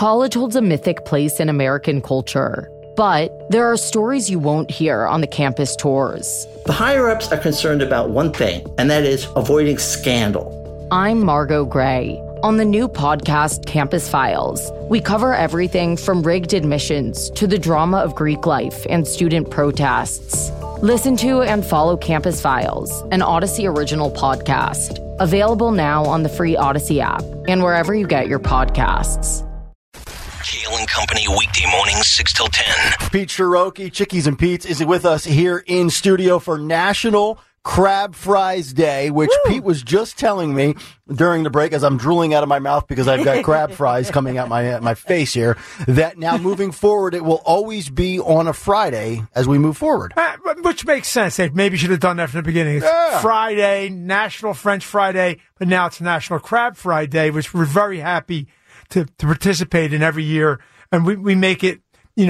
College holds a mythic place in American culture, but there are stories you won't hear on the campus tours. The higher-ups are concerned about one thing, and that is avoiding scandal. I'm Margot Gray. On the new podcast, Campus Files, we cover everything from rigged admissions to the drama of Greek life and student protests. Listen to and follow Campus Files, an Odyssey original podcast. Available now on the free Odyssey app and wherever you get your podcasts. Kale and Company, weekday mornings, 6 till 10. Pete Cherokee, Chickies and Pete's, is with us here in studio for National Crab Fries Day, which Pete was just telling me during the break as I'm drooling out of my mouth because I've got crab fries coming out my face here, that now moving forward, it will always be on a Friday as we move forward. Which makes sense. They maybe should have done that from the beginning. It's Friday, National French Fry Day, but now it's National Crab Fry Day, which we're very happy to participate in every year. And we make it, the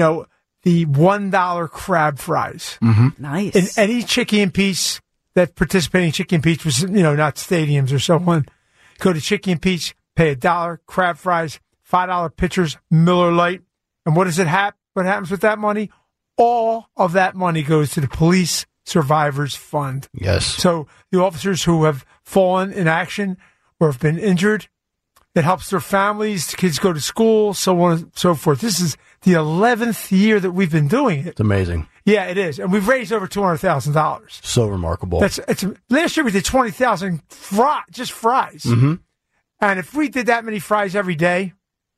$1 crab fries. Mm-hmm. Nice. In any Chickie and Pete's that participating Chickie and Pete's was, not stadiums or so on. Go to Chickie and Pete's, pay $1, crab fries, $5 pitchers, Miller Lite. And what does it what happens with that money? All of that money goes to the Police Survivors Fund. Yes. So the officers who have fallen in action or have been injured, it helps their families, the kids go to school, so on and so forth. This is the 11th year that we've been doing it. It's amazing. Yeah, it is. And we've raised over $200,000. So remarkable. Last year we did 20,000 just fries. Mm-hmm. And if we did that many fries every day,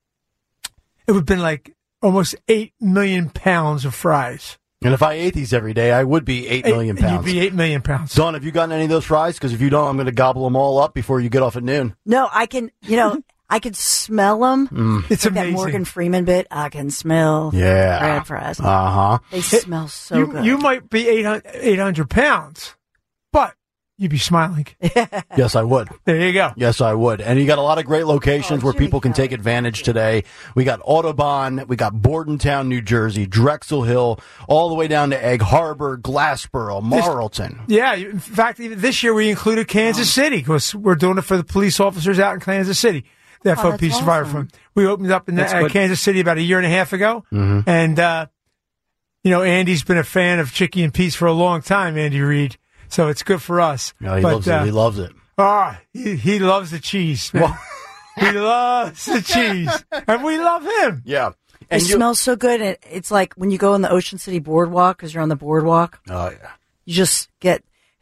it would have been like almost 8 million pounds of fries. And if I ate these every day, I would be 8 million pounds. You'd be 8 million pounds. Dawn, have you gotten any of those fries? Because if you don't, I'm going to gobble them all up before you get off at noon. No, I can, I can smell them. It's like amazing. That Morgan Freeman bit, I can smell crab fries. Uh-huh. They smell so good. You might be 800 pounds, but you'd be smiling. Yes, I would. There you go. Yes, I would. And you got a lot of great locations where people can take advantage today. We got Audubon, we got Bordentown, New Jersey, Drexel Hill, all the way down to Egg Harbor, Glassboro, Marlton. In fact, even this year we included Kansas City because we're doing it for the police officers out in Kansas City. The FOP Survivor Fund. We opened up in Kansas City about a year and a half ago. Mm-hmm. And, Andy's been a fan of Chickie and Pete's for a long time, Andy Reid. So it's good for us. No, he loves it. He loves it. He loves the cheese, man. He loves the cheese. And we love him. Yeah. And it smells so good. It's like when you go on the Ocean City Boardwalk, because you're on the boardwalk. Oh, yeah. You just get,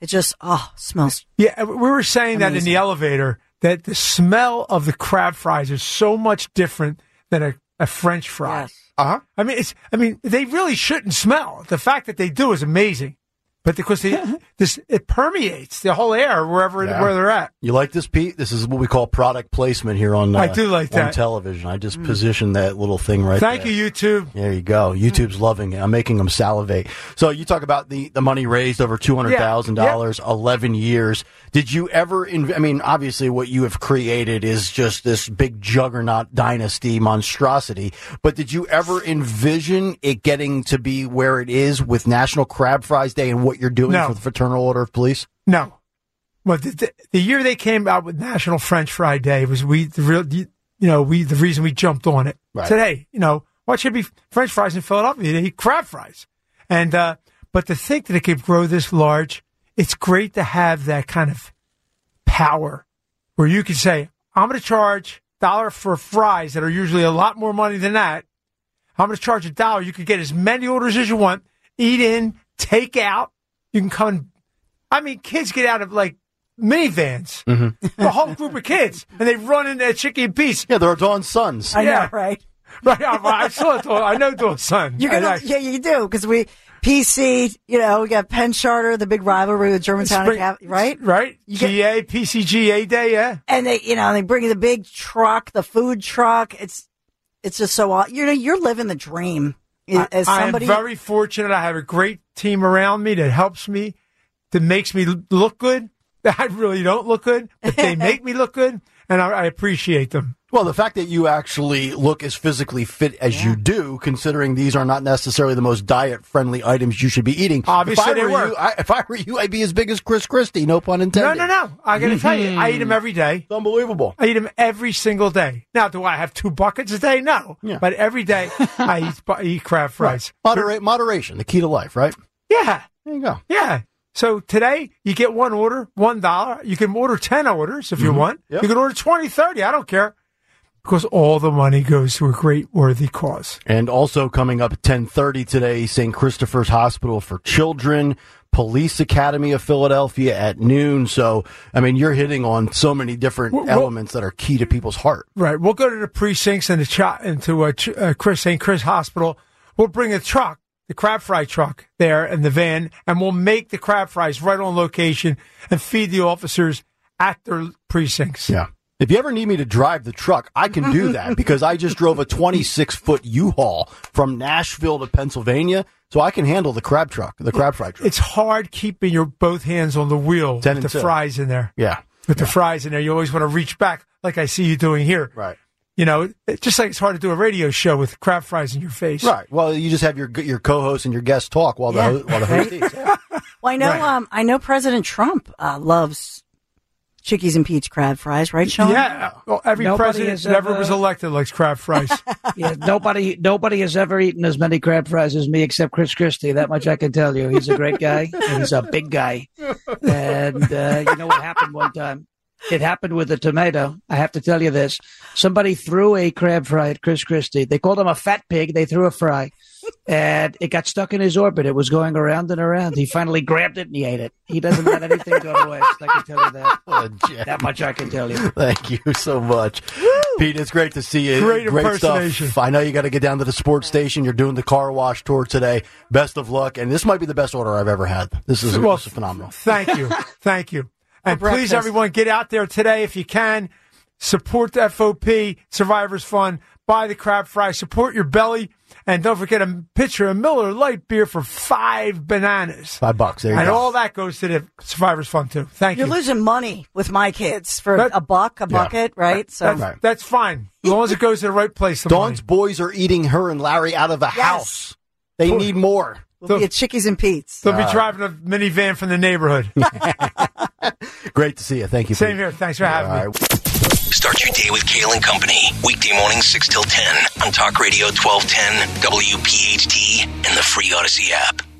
smells. Yeah, we were saying amazing. that in the elevator, that the smell of the crab fries is so much different than a French fry. Yes. Uh-huh. I mean, they really shouldn't smell. The fact that they do is amazing. But because it permeates the whole air where they're at. You like this, Pete? This is what we call product placement here on I do like that. on television. I just positioned that little thing right there. Thank you, YouTube. There you go. YouTube's loving it. I'm making them salivate. So you talk about the money raised over $200,000, 11 years. Did you ever, obviously what you have created is just this big juggernaut dynasty monstrosity, but did you ever envision it getting to be where it is with National Crab Fries Day and what you're doing for the Fraternal Order of Police? No. Well, the year they came out with National French Fry Day was the reason we jumped on it. Right. Said, hey, why should it be French fries in Philadelphia? They eat crab fries. And, but to think that it could grow this large, it's great to have that kind of power where you can say, I'm going to charge $1 for fries that are usually a lot more money than that. I'm going to charge $1. You can get as many orders as you want, eat in, take out. You can come kids get out of like minivans, the whole group of kids, and they run into Chickie and Pete's. Yeah, they're Dawn's sons. I know, right? Right. I saw it. I know Dawn's son. You do, because PC, we got Penn Charter, the big rivalry with Germantown, right? Right. PCGA Day, yeah. And they bring the big truck, the food truck. It's just so awesome. You're living the dream. I am very fortunate. I have a great team around me that helps me, that makes me look good. I really don't look good, but they make me look good. and I appreciate them. Well, the fact that you actually look as physically fit as you do, considering these are not necessarily the most diet-friendly items you should be eating. Obviously, they were. If I were you, I'd be as big as Chris Christie, no pun intended. No. I got to tell you, I eat them every day. It's unbelievable. I eat them every single day. Now, do I have 2 buckets a day? No. Yeah. But every day, I eat crab fries. Right. Moderation, the key to life, right? Yeah. There you go. Yeah. So today, you get one order, $1. You can order 10 orders if you want. Yep. You can order 20, 30. I don't care. Because all the money goes to a great worthy cause. And also coming up at 10:30 today, St. Christopher's Hospital for Children, Police Academy of Philadelphia at noon. So, I mean, you're hitting on so many different elements that are key to people's heart. Right. We'll go to the precincts and into St. Chris Hospital. We'll bring a truck, the crab fry truck there and the van, and we'll make the crab fries right on location and feed the officers at their precincts. Yeah. If you ever need me to drive the truck, I can do that because I just drove a 26-foot U-Haul from Nashville to Pennsylvania, so I can handle the crab fry truck. It's hard keeping your both hands on the wheel with the fries in there. Yeah. With the fries in there, you always want to reach back like I see you doing here. Right. You know, just like it's hard to do a radio show with crab fries in your face. Right. Well, you just have your co-host and your guest talk while the host eats. Yeah. Well, I know President Trump loves Chickies and Pete's crab fries, right, Sean? Yeah. Well, every president that ever was elected likes crab fries. Yeah, nobody has ever eaten as many crab fries as me except Chris Christie. That much I can tell you. He's a great guy, and he's a big guy. And you know what happened one time? It happened with a tomato. I have to tell you this. Somebody threw a crab fry at Chris Christie. They called him a fat pig. They threw a fry. And it got stuck in his orbit. It was going around and around. He finally grabbed it and he ate it. He doesn't let anything go to waste. I can tell you that. That much I can tell you. Thank you so much. Woo! Pete, it's great to see you. Great impersonation. Stuff. I know you got to get down to the sports station. You're doing the car wash tour today. Best of luck. And this might be the best order I've ever had. This is phenomenal. Thank you. Thank you. And please, everyone, get out there today if you can. Support the FOP, Survivors Fund. Buy the crab fry. Support your belly. And don't forget a pitcher of Miller Lite beer for $5 bananas. $5. There you go. And all that goes to the Survivors Fund, too. Thank you. You're losing money with my kids for a bucket, right? That's fine. As long as it goes to the right place. Dawn's boys are eating her and Larry out of the house. They need more. We'll be at Chickies and Pete's. They'll be driving a minivan from the neighborhood. Great to see you. Thank you. Same here. Thanks for having me. Start your day with Kale and Company. Weekday mornings 6 till 10 on Talk Radio 1210, WPHT, and the free Odyssey app.